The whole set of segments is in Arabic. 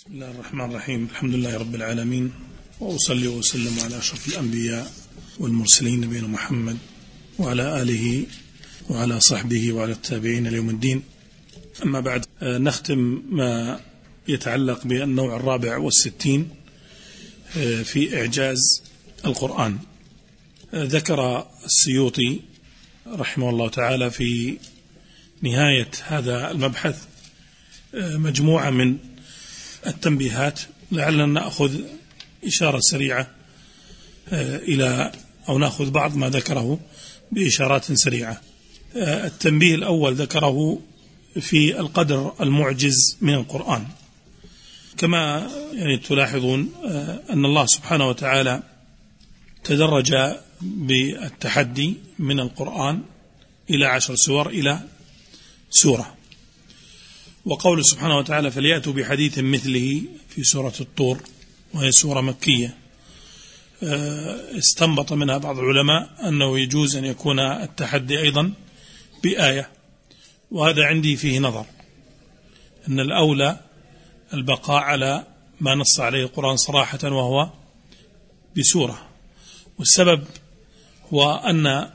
بسم الله الرحمن الرحيم. الحمد لله رب العالمين، وأصلي وأسلم على أشرف الأنبياء والمرسلين نبينا محمد وعلى آله وعلى صحبه وعلى التابعين ليوم الدين. أما بعد، نختم ما يتعلق بالنوع 64 في إعجاز القرآن. ذكر السيوطي رحمه الله تعالى في نهاية هذا المبحث مجموعة من التنبيهات، لعلنا نأخذ إشارة سريعة إلى أو نأخذ بعض ما ذكره بإشارات سريعة. التنبيه الأول ذكره في القدر المعجز من القرآن. كما تلاحظون أن الله سبحانه وتعالى تدرج بالتحدي من القرآن إلى 10 سور إلى سورة، وقول سبحانه وتعالى فليأتوا بحديث مثله في سورة الطور، وهي سورة مكية. استنبط منها بعض العلماء أنه يجوز أن يكون التحدي أيضا بآية، وهذا عندي فيه نظر، أن الأولى البقاء على ما نص عليه القرآن صراحة وهو بسورة. والسبب هو أن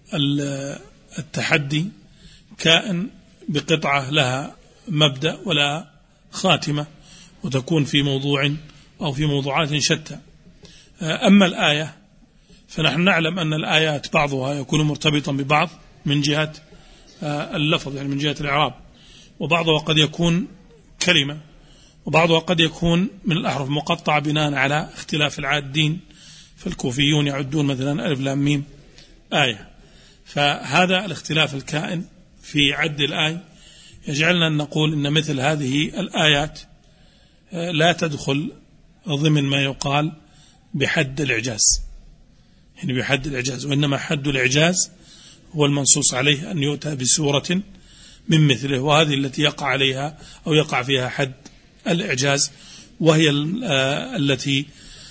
التحدي كائن بقطعة لها مبدأ ولا خاتمة، وتكون في موضوع أو في موضوعات شتى. أما الآية فنحن نعلم أن الآيات بعضها يكون مرتبطا ببعض من جهة اللفظ، يعني من جهة الإعراب، وبعضها قد يكون كلمة، وبعضها قد يكون من الأحرف مقطعة بناء على اختلاف العادين، فالكوفيون يعدون مثلا ألف لام ميم آية. فهذا الاختلاف الكائن في عد الآية يجعلنا أن نقول إن مثل هذه الآيات لا تدخل ضمن ما يقال بحد الإعجاز، يعني بحد الإعجاز، وإنما حد الإعجاز هو المنصوص عليه أن يؤتى بسورة من مثله، وهذه التي يقع عليها أو يقع فيها حد الإعجاز، وهي التي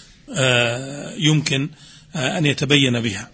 يمكن أن يتبين بها.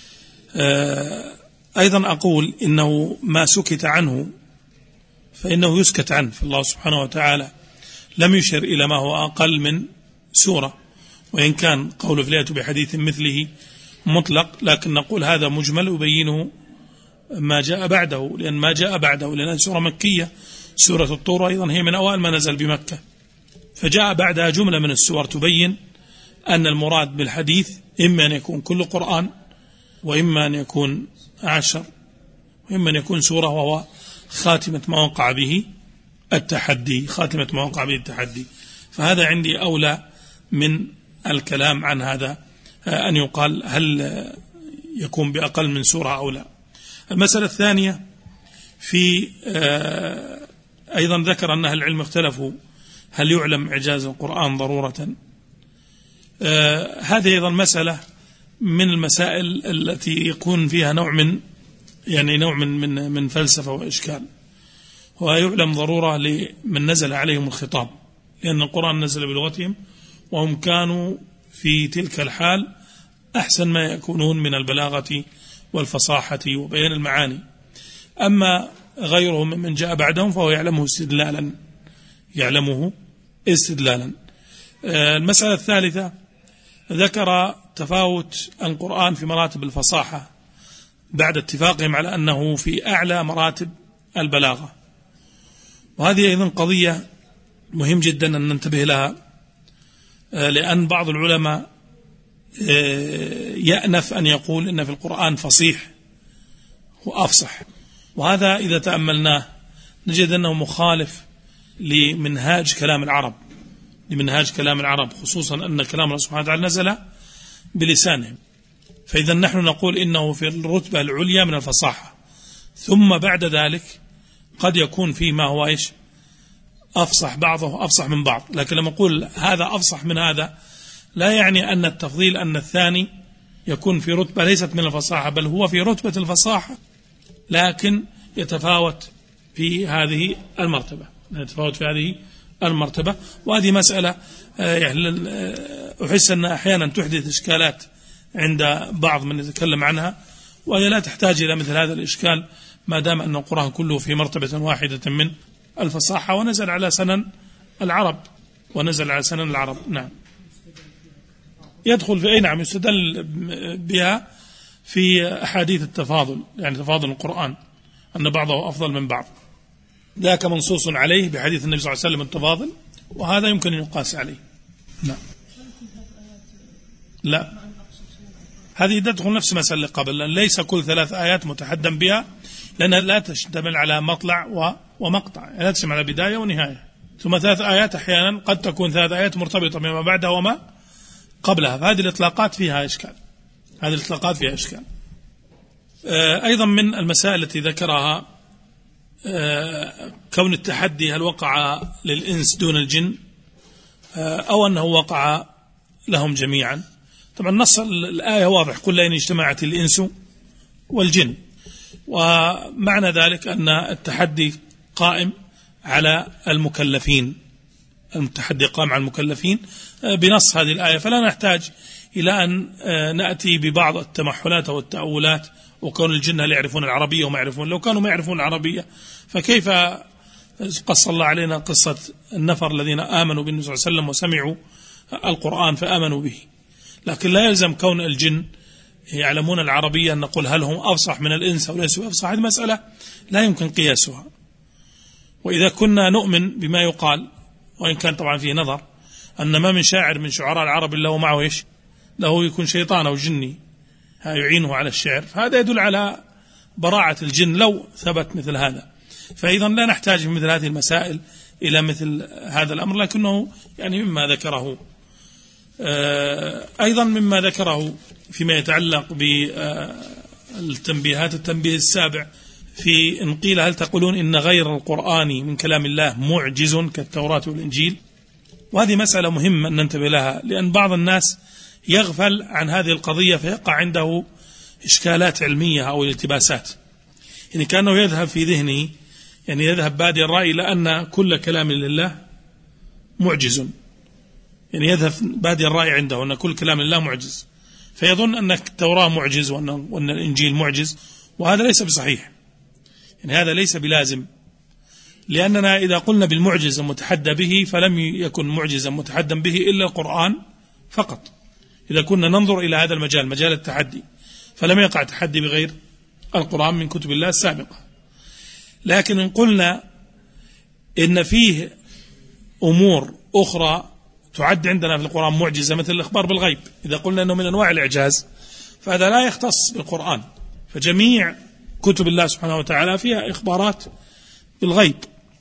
أيضا أقول إنه ما سكت عنه فإنه يسكت عنه، فالله سبحانه وتعالى لم يشر إلى ما هو أقل من سورة، وإن كان قوله فليأتوا بحديث مثله مطلق، لكن نقول هذا مجمل يبينه ما جاء بعده، لأن ما جاء بعده لأنها سورة مكية. سورة الطور أيضا هي من أوائل ما نزل بمكة، فجاء بعدها جملة من السور تبين أن المراد بالحديث إما أن يكون كل قرآن، وإما أن يكون 10، وإما أن يكون سورة وهو خاتمة ما وقع به التحدي، خاتمة ما وقع به التحدي. فهذا عندي أولى من الكلام عن هذا، أن يقال هل يكون بأقل من سورة أو لا. المسألة الثانية في أيضا ذكر أن أهل العلم اختلفوا هل يعلم إعجاز القرآن ضرورة. هذه أيضا مسألة من المسائل التي يكون فيها نوع من فلسفة وإشكال. ويعلم ضرورة لمن نزل عليهم الخطاب، لأن القرآن نزل بلغتهم، وهم كانوا في تلك الحال أحسن ما يكونون من البلاغة والفصاحة وبيان المعاني. أما غيرهم من جاء بعدهم فهو يعلمه استدلالا. المسألة الثالثة ذكر تفاوت القرآن في مراتب الفصاحة بعد اتفاقهم على أنه في أعلى مراتب البلاغة، وهذه أيضا قضية مهم جدا أن ننتبه لها، لأن بعض العلماء يأنف أن يقول إن في القرآن فصيح وأفصح، وهذا إذا تأملناه نجد أنه مخالف لمنهاج كلام العرب، خصوصا أن كلام الله سبحانه وتعالى نزل بلسانهم. فإذا نحن نقول إنه في الرتبة العليا من الفصاحة، ثم بعد ذلك قد يكون فيه ما هو أفصح، بعضه أفصح من بعض. لكن لما نقول هذا أفصح من هذا لا يعني أن التفضيل أن الثاني يكون في رتبة ليست من الفصاحة، بل هو في رتبة الفصاحة، لكن يتفاوت في هذه المرتبة. وهذه مسألة أحس أن أحيانا تحدث إشكالات عند بعض من يتكلم عنها، وهي لا تحتاج إلى مثل هذا الإشكال ما دام أن القرآن كله في مرتبة واحدة من الفصاحة ونزل على سنن العرب. ونزل على سنن العرب. نعم يدخل في أي نعم يستدل بها في أحاديث التفاضل، يعني تفاضل القرآن أن بعضه أفضل من بعض، ذاك منصوص عليه بحديث النبي صلى الله عليه وسلم التفاضل، وهذا يمكن أن يقاس عليه. نعم لا هذه تدخل نفس مسألة قبل، لأن ليس كل 3 آيات متحدى بها، لأنها لا تشتمل على مطلع ومقطع، يعني لا تشتمل على بداية ونهاية. ثم 3 آيات أحيانا قد تكون 3 آيات مرتبطة بما بعدها وما قبلها، فهذه الإطلاقات فيها إشكال، هذه الإطلاقات فيها إشكال. أيضا من المسائل التي ذكرها كون التحدي هل وقع للإنس دون الجن أو أنه وقع لهم جميعا. طبعا نص الآية واضح، قل إن اجتمعت الإنس والجن، ومعنى ذلك أن التحدي قائم على المكلفين، التحدي قائم على المكلفين بنص هذه الآية، فلا نحتاج إلى أن نأتي ببعض التمحلات أو التأولات، وكون الجن هل يعرفون العربية وما يعرفون، لو كانوا ما يعرفون العربية فكيف قص الله علينا قصة النفر الذين آمنوا بالنبي صلى الله عليه وسلم وسمعوا القرآن فآمنوا به. لكن لا يلزم كون الجن يعلمون العربية أن نقول هل هم أفصح من الإنس أو ليسوا أفصح، هذه مسألة لا يمكن قياسها. وإذا كنا نؤمن بما يقال، وإن كان طبعا فيه نظر، أن ما من شاعر من شعراء العرب إلا ومعه إيش؟ له يكون شيطان أو جني يعينه على الشعر، فهذا يدل على براعة الجن لو ثبت مثل هذا. فإذا لا نحتاج في مثل هذه المسائل إلى مثل هذا الأمر، لكنه يعني مما ذكره أيضا مما ذكره فيما يتعلق بالتنبيهات، التنبيه السابع في إن قيل هل تقولون إن غير القرآن من كلام الله معجز كالتوراة والإنجيل. وهذه مسألة مهمة أن ننتبه لها، لأن بعض الناس يغفل عن هذه القضية فيقع عنده إشكالات علمية أو التباسات، يعني كأنه يذهب في ذهنه، يعني يذهب بادي الرأي لأن كل كلام لله معجز، يعني يذهب بادي الرأي عنده أن كل كلام لله معجز، فيظن أن التوراة معجز وأن الإنجيل معجز، وهذا ليس بصحيح، يعني هذا ليس بلازم، لأننا إذا قلنا بالمعجز المتحدى به فلم يكن معجزا متحدى به إلا القرآن فقط. إذا كنا ننظر إلى هذا المجال، مجال التحدي، فلم يقع تحدي بغير القرآن من كتب الله السابقة. لكن إن قلنا إن فيه أمور أخرى تعد عندنا في القرآن معجزة مثل الإخبار بالغيب، إذا قلنا أنه من أنواع الإعجاز فهذا لا يختص بالقرآن، فجميع كتب الله سبحانه وتعالى فيها إخبارات بالغيب،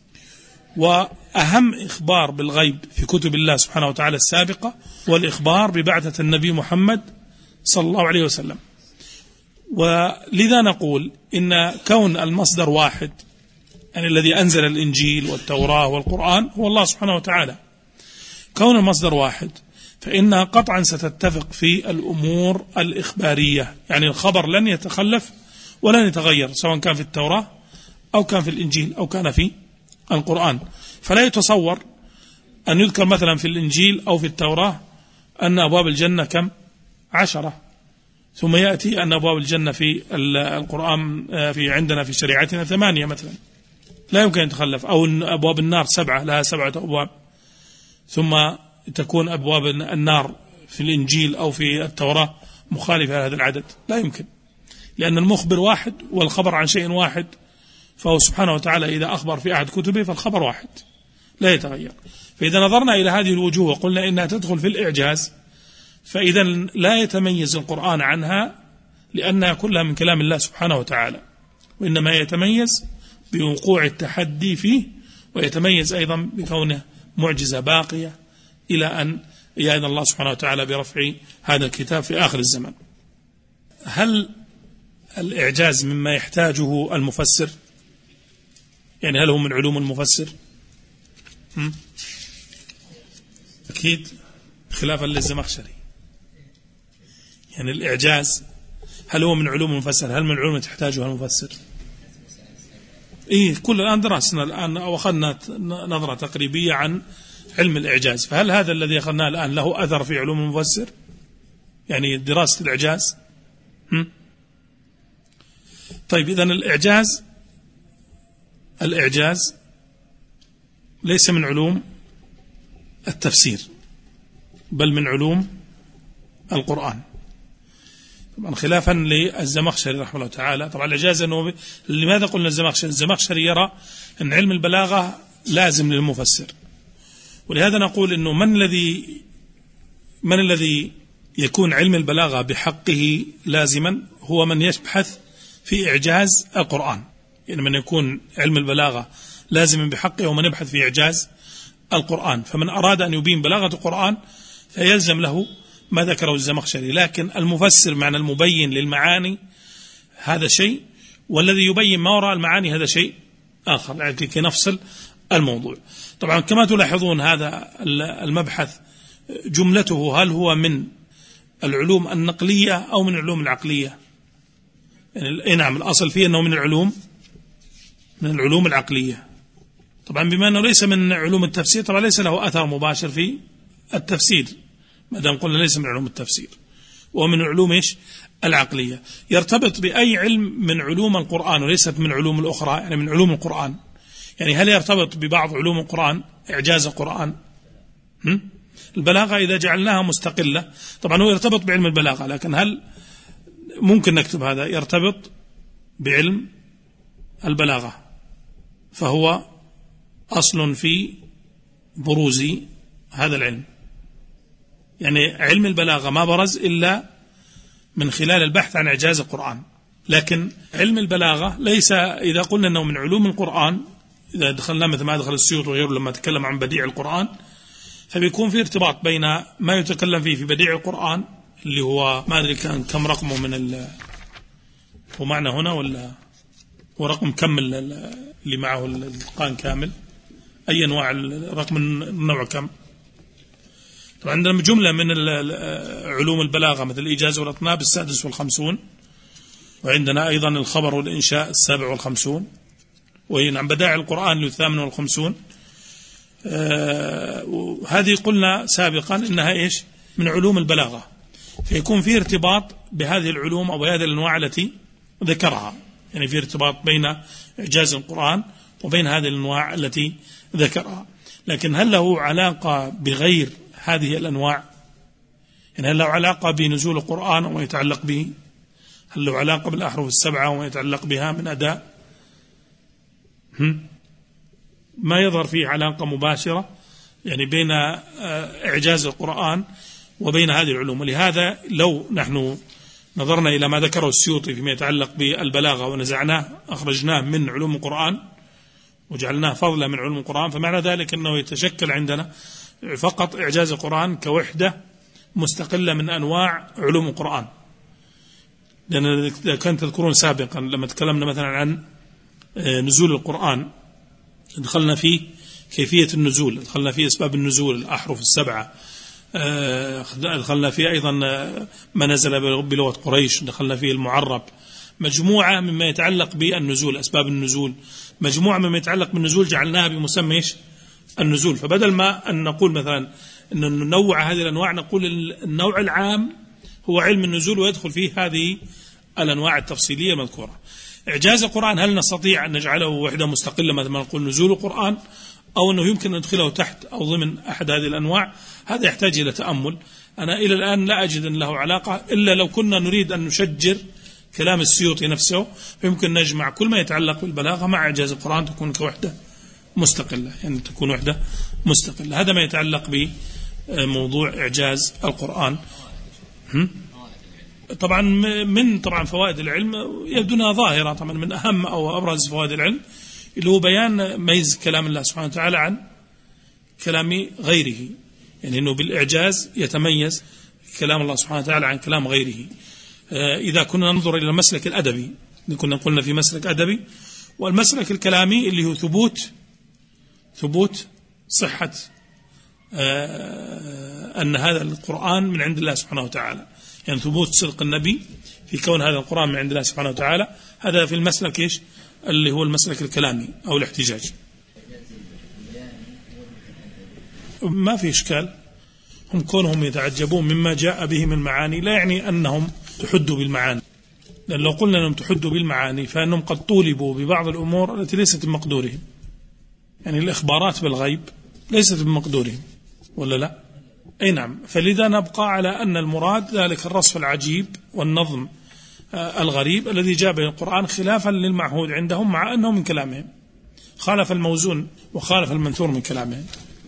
وأهم إخبار بالغيب في كتب الله سبحانه وتعالى السابقة هو الإخبار ببعثة النبي محمد صلى الله عليه وسلم. ولذا نقول إن كون المصدر واحد، يعني الذي أنزل الإنجيل والتوراة والقرآن هو الله سبحانه وتعالى، كون المصدر واحد فإنها قطعا ستتفق في الأمور الإخبارية، يعني الخبر لن يتخلف ولن يتغير سواء كان في التوراة أو كان في الإنجيل أو كان في القرآن. فلا يتصور أن يذكر مثلا في الإنجيل أو في التوراة أن أبواب الجنة كم 10، ثم يأتي أن أبواب الجنة في القرآن في عندنا في شريعتنا 8 مثلا، لا يمكن أن يتخلف، أو أن أبواب النار 7 لها 7 أبواب، ثم تكون أبواب النار في الإنجيل أو في التوراة مخالفة لهذا العدد، لا يمكن، لأن المخبر واحد والخبر عن شيء واحد، فهو سبحانه وتعالى إذا أخبر في أحد كتبه فالخبر واحد لا يتغير. فإذا نظرنا إلى هذه الوجوه وقلنا إنها تدخل في الإعجاز، فإذا لا يتميز القرآن عنها لأنها كلها من كلام الله سبحانه وتعالى، وإنما يتميز بوقوع التحدي فيه، ويتميز أيضا بكونه معجزة باقية إلى أن يأذن الله سبحانه وتعالى برفع هذا الكتاب في آخر الزمن. هل الإعجاز مما يحتاجه المفسر؟ يعني هل هو من علوم المفسر؟ أكيد خلافا للزمخشري، يعني الإعجاز هل هو من علوم المفسر؟ هل من علوم تحتاجها المفسر؟ كل الآن درسنا الآن أو أخذنا نظرة تقريبية عن علم الإعجاز، فهل هذا الذي أخذناه الآن له أثر في علوم المفسر؟ يعني دراسة الإعجاز؟ طيب إذن الإعجاز ليس من علوم التفسير بل من علوم القرآن. طبعا خلافا للزمخشري رحمه الله تعالى. طبعا الإعجاز أنه لماذا قلنا الزمخشري يرى أن علم البلاغة لازم للمفسر، ولهذا نقول أنه من الذي يكون علم البلاغة بحقه لازما؟ هو من يبحث في إعجاز القرآن. يعني من يكون علم البلاغة لازما بحقه ومن يبحث في إعجاز القرآن. فمن أراد أن يبين بلاغة القرآن فيلزم له ما ذكره الزمخشري. لكن المفسر معنى المبين للمعاني هذا شيء، والذي يبين ما وراء المعاني هذا شيء آخر، يعني كي نفصل الموضوع. طبعا كما تلاحظون هذا المبحث جملته هل هو من العلوم النقلية أو من العلوم العقلية؟ يعني نعم الأصل فيه أنه من العلوم العقلية. طبعا بما أنه ليس من علوم التفسير طبعا ليس له أثر مباشر في التفسير، ما دام قلنا ليس من علوم التفسير، ومن علوم العقلية. يرتبط بأي علم من علوم القرآن وليست من علوم الأخرى، يعني من علوم القرآن. يعني هل يرتبط ببعض علوم القرآن إعجاز القرآن؟ البلاغة إذا جعلناها مستقلة طبعا هو يرتبط بعلم البلاغة، لكن هل ممكن نكتب هذا يرتبط بعلم البلاغة؟ فهو أصل في بروز هذا العلم. يعني علم البلاغة ما برز إلا من خلال البحث عن إعجاز القرآن. لكن علم البلاغة ليس، إذا قلنا أنه من علوم القرآن، إذا دخلنا مثل ما دخل السيوطي وغيره لما تكلم عن بديع القرآن، فبيكون في ارتباط بين ما يتكلم فيه في بديع القرآن اللي هو ما أدري كم رقمه من هو معنا هنا ولا هو رقم كم اللي معه القرآن كامل، أي أنواع الرقم النوع كم. طبعا عندنا جملة من علوم البلاغة مثل الإيجاز والإطناب 56، وعندنا أيضا الخبر والإنشاء 57، وهي عن بدائع القرآن 58. هذه قلنا سابقا إنها إيش؟ من علوم البلاغة، فيكون في ارتباط بهذه العلوم أو بهذه الأنواع التي ذكرها. يعني في ارتباط بين إعجاز القرآن وبين هذه الأنواع التي ذكرها. لكن هل له علاقة بغير هذه الأنواع؟ يعني هل له علاقة بنزول القرآن وما يتعلق به؟ هل له علاقة بالأحرف السبعة وما يتعلق بها من أداء؟ ما يظهر فيه علاقة مباشرة يعني بين إعجاز القرآن وبين هذه العلوم. ولهذا لو نحن نظرنا إلى ما ذكره السيوطي فيما يتعلق بالبلاغة ونزعناه أخرجناه من علوم القرآن وجعلناه فضلا من علوم القرآن، فمعنى ذلك أنه يتشكل عندنا فقط إعجاز القرآن كوحدة مستقلة من أنواع علوم القرآن. لأن إذا كنت تذكرون سابقا لما تكلمنا مثلا عن نزول القرآن دخلنا فيه كيفية النزول، دخلنا فيه أسباب النزول الأحرف السبعة، دخلنا فيه أيضا ما نزل بلغة قريش، دخلنا فيه المعرب، مجموعة مما يتعلق بالنزول أسباب النزول، مجموعة مما يتعلق بالنزول جعلناها بمسمى النزول. فبدل ما أن نقول مثلا أن ننوع هذه الأنواع نقول النوع العام هو علم النزول ويدخل فيه هذه الأنواع التفصيلية المذكورة. إعجاز القرآن هل نستطيع أن نجعله وحدة مستقلة مثل ما نقول نزول القرآن، أو أنه يمكن أن ندخله تحت أو ضمن أحد هذه الأنواع؟ هذا يحتاج إلى تأمل. أنا إلى الآن لا أجد أن له علاقة، إلا لو كنا نريد أن نشجر كلام السيوطي نفسه فيمكن نجمع كل ما يتعلق بالبلاغة مع إعجاز القرآن تكون كوحدة مستقلة، يعني تكون وحدة مستقلة. هذا ما يتعلق بموضوع إعجاز القرآن. طبعا من فوائد العلم يبدونا ظاهرة، طبعا من أهم أو أبرز فوائد العلم اللي هو بيان ميز كلام الله سبحانه وتعالى عن كلام غيره، يعني أنه بالإعجاز يتميز كلام الله سبحانه وتعالى عن كلام غيره. إذا كنا ننظر إلى المسلك الأدبي، كنا قلنا في مسلك أدبي، والمسلك الكلامي اللي هو ثبوت صحة أن هذا القرآن من عند الله سبحانه وتعالى، يعني ثبوت صدق النبي في كون هذا القرآن من عند الله سبحانه وتعالى. هذا في المسلك اللي هو المسلك الكلامي أو الاحتجاج. ما في إشكال، هم كونهم يتعجبون مما جاء به من المعاني لا يعني أنهم تحدوا بالمعاني، لأن لو قلنا أنهم تحدوا بالمعاني فإنهم قد طولبوا ببعض الأمور التي ليست بمقدورهم. يعني الإخبارات بالغيب ليست بمقدورهم، ولا لا؟ أي نعم. فلذا نبقى على أن المراد ذلك الرصف العجيب والنظم الغريب الذي جاء به القرآن خلافا للمعهود عندهم، مع أنه من كلامهم خالف الموزون وخالف المنثور من كلامهم.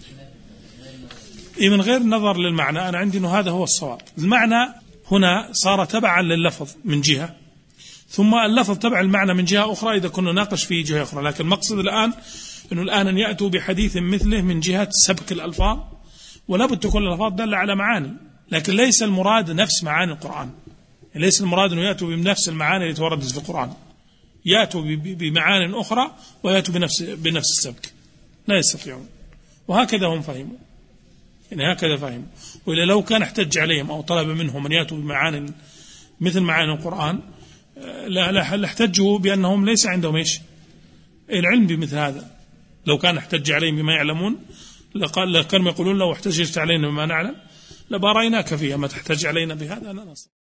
من غير نظر للمعنى، أنا عندي أنه هذا هو الصواب. المعنى هنا صار تبعا لللفظ من جهة، ثم اللفظ تبع المعنى من جهة أخرى إذا كنا ناقش في جهة أخرى. لكن المقصد الآن أنه الآن أن يأتوا بحديث مثله من جهة سبك الألفاظ، ولا بد تكون الألفاظ دالة على معاني، لكن ليس المراد نفس معاني القرآن. ليس المراد أنه يأتوا بنفس المعاني التي وردت في القرآن، يأتوا بمعاني أخرى ويأتوا بنفس السبك، لا يستطيعون. وهكذا هم فهموا، يعني هكذا فهموا. وإلا لو كان احتج عليهم أو طلب منهم أن يأتوا بمعاني مثل معاني القرآن لا احتجوا بأنهم ليس عندهم العلم بمثل هذا. لو كان احتج عليهم بما يعلمون لكانوا يقولون لو احتجت علينا بما نعلم لباريناك فيها، ما تحتج علينا بهذا لا نصر.